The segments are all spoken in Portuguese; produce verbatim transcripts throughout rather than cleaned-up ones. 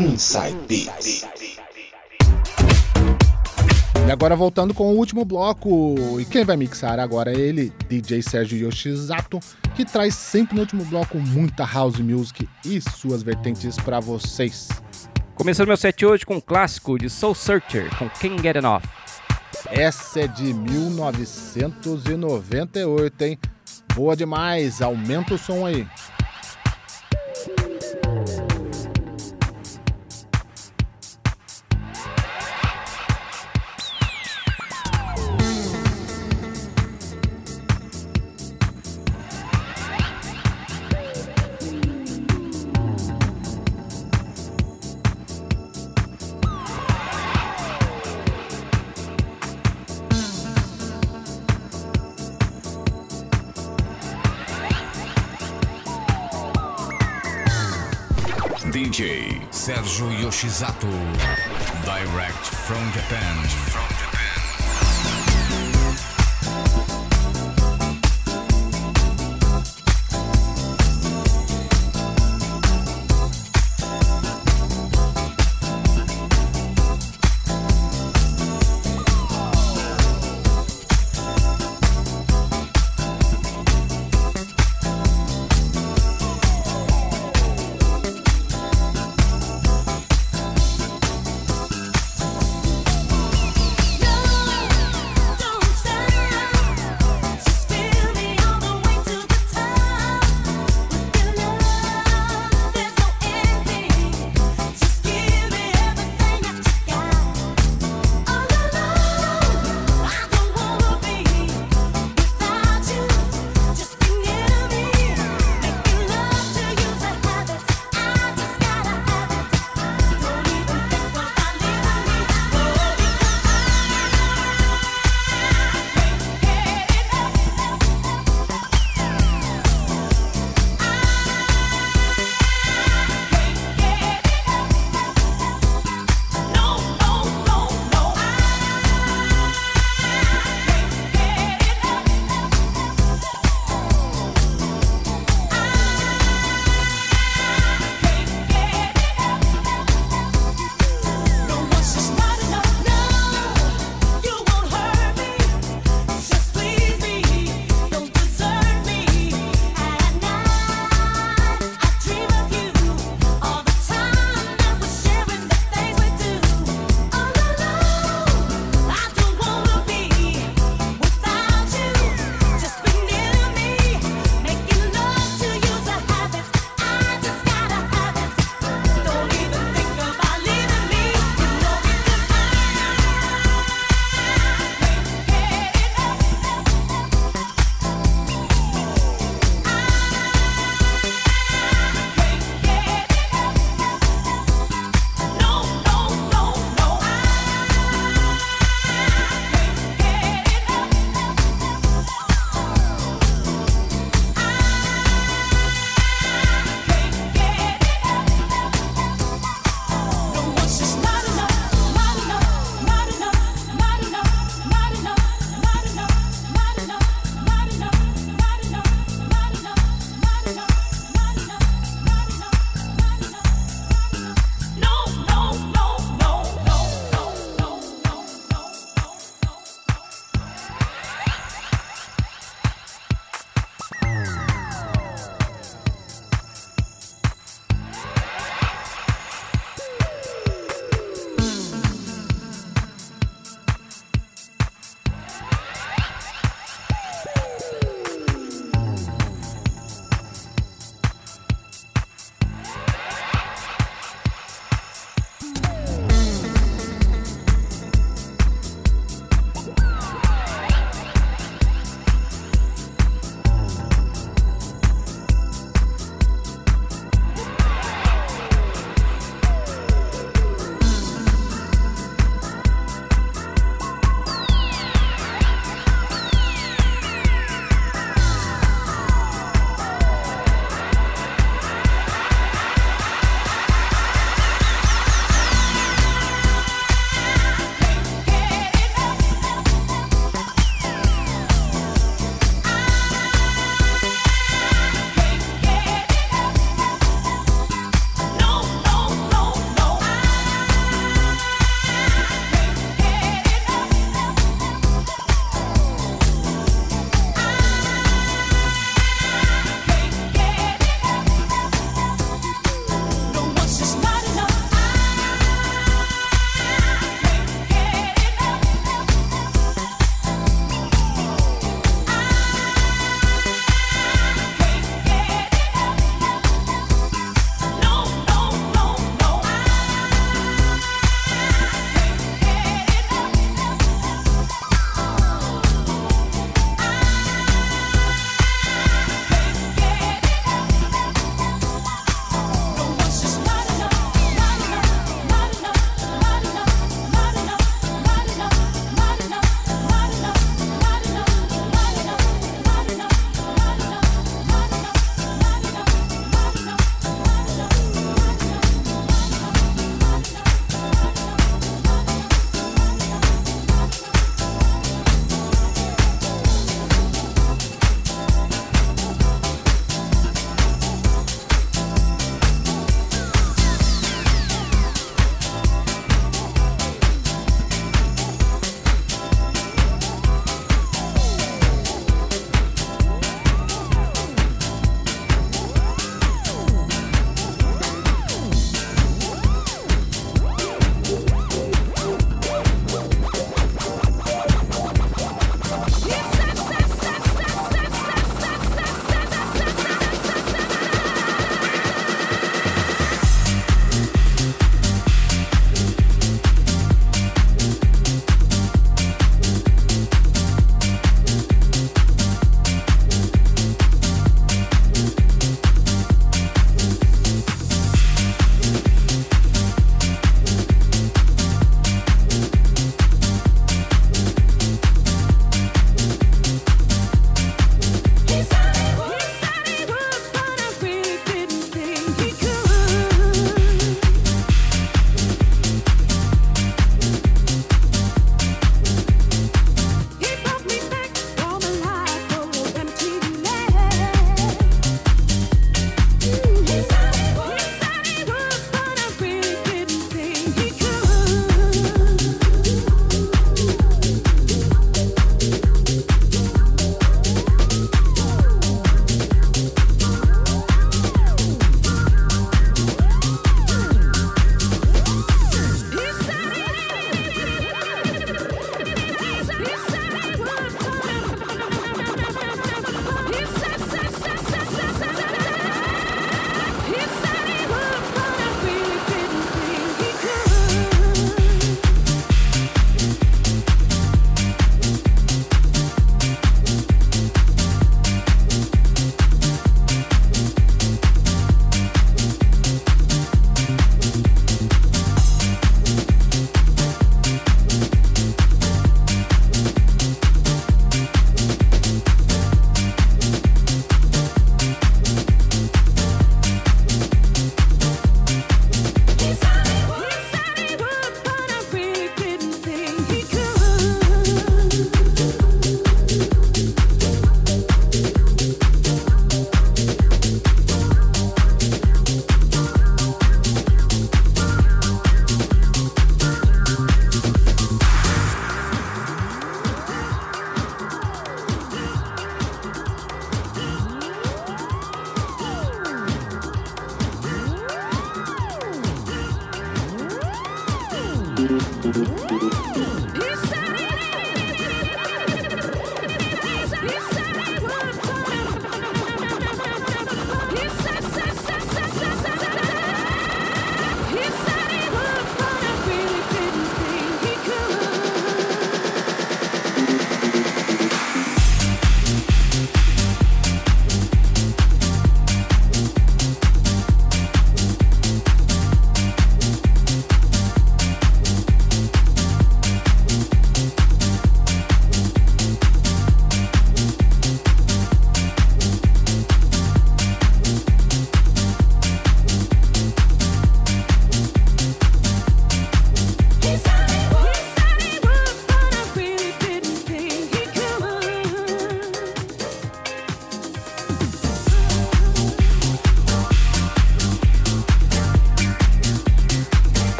Inside Beats. E agora voltando com o último bloco, e quem vai mixar agora é ele, D J Sérgio Yoshizato, que traz sempre no último bloco muita house music e suas vertentes pra vocês. Começando meu set hoje com um clássico de Soul Searcher, com Can't Get Enough. Essa é de mil novecentos e noventa e oito, hein? Boa demais, aumenta o som aí. D J Sérgio Yoshizato, direct from Japan. From Japan.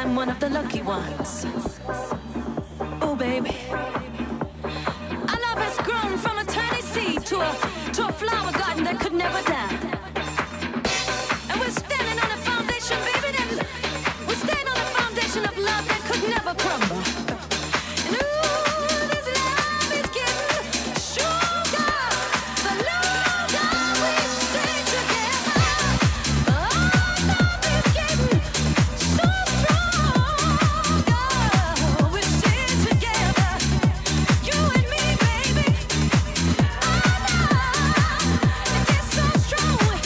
I'm one of the lucky ones. Oh, baby. Our love has grown from a tiny seed to a, to a flower garden that could never die. And we're standing on a foundation, baby, that we're standing on a foundation of love that could never crumble. And ooh, this love is getting stronger. The longer we stay together. Oh, love is getting so stronger. We stay together. You and me, baby. Our love, it gets so strong.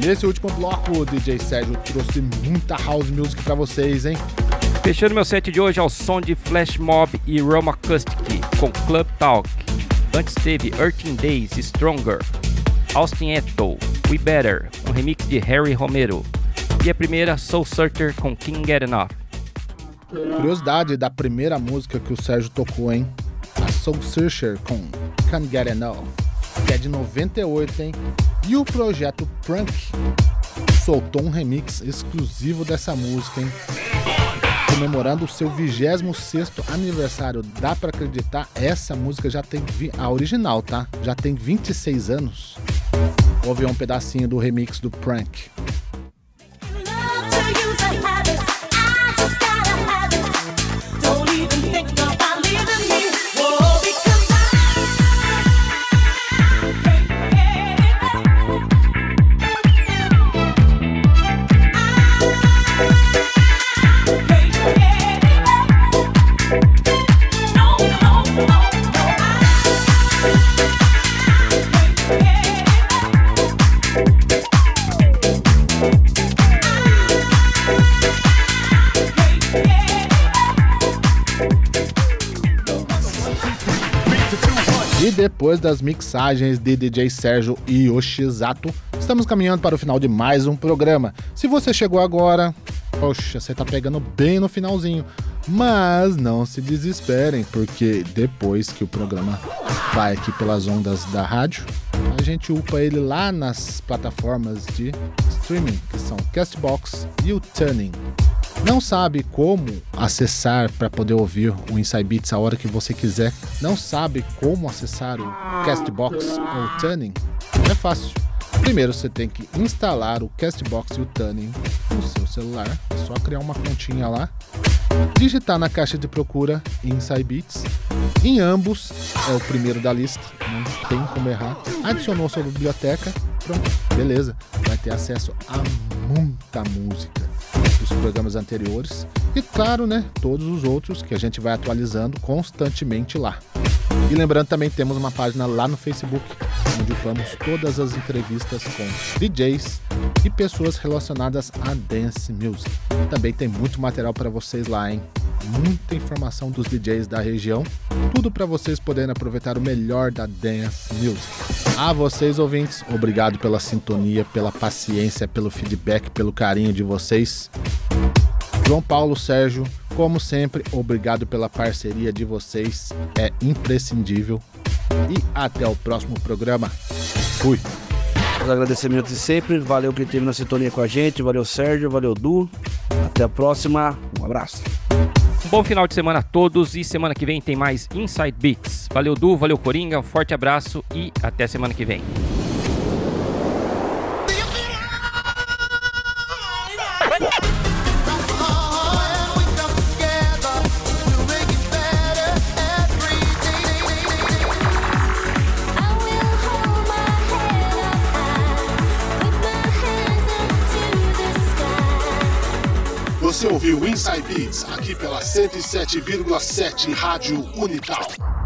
Nesse último bloco, o D J Sérgio trouxe muita house music pra vocês, hein? Fechando meu set de hoje ao som de Flash Mob e Rome Acoustic com Club Talk. Antes teve thirteen Days, Stronger, Austin Eto, We Better, um remix de Harry Romero. E a primeira, Soul Searcher com Can't Get Enough. Curiosidade da primeira música que o Sérgio tocou, hein? A Soul Searcher com Can't Get Enough, que é de noventa e oito, hein? E o projeto Prank soltou um remix exclusivo dessa música, hein? Comemorando o seu vigésimo sexto aniversário. Dá pra acreditar, essa música já tem... A original, tá? Já tem vinte e seis anos. Ouve um pedacinho do remix do Prank. E depois das mixagens de D J Sérgio e Yoshizato, estamos caminhando para o final de mais um programa. Se você chegou agora, poxa, você tá pegando bem no finalzinho. Mas não se desesperem, porque depois que o programa vai aqui pelas ondas da rádio, a gente upa ele lá nas plataformas de streaming, que são Castbox e o Tuning. Não sabe como acessar para poder ouvir o Inside Beats a hora que você quiser? Não sabe como acessar o Castbox ou o Tuning? É fácil. Primeiro você tem que instalar o Castbox e o Tuning no seu celular. É só criar uma continha lá, digitar na caixa de procura Inside Beats. Em ambos é o primeiro da lista, não tem como errar. Adicionou sua biblioteca, pronto, beleza. Vai ter acesso a muita música dos programas anteriores e, claro, né, todos os outros que a gente vai atualizando constantemente lá. E lembrando, também temos uma página lá no Facebook, onde upamos todas as entrevistas com D Js e pessoas relacionadas a dance music. Também tem muito material para vocês lá, hein? Muita informação dos D Js da região, tudo para vocês poderem aproveitar o melhor da dance music. A vocês, ouvintes, obrigado pela sintonia, pela paciência, pelo feedback, pelo carinho de vocês. João Paulo, Sérgio, como sempre, obrigado pela parceria de vocês, é imprescindível. E até o próximo programa. Fui! Os agradecimentos de sempre, valeu quem esteve na sintonia com a gente, valeu Sérgio, valeu Du, até a próxima, um abraço. Um bom final de semana a todos e semana que vem tem mais Inside Beats. Valeu Du, valeu Coringa, um forte abraço e até semana que vem. Você ouviu Inside Beats aqui pela cento e sete vírgula sete Rádio Unital.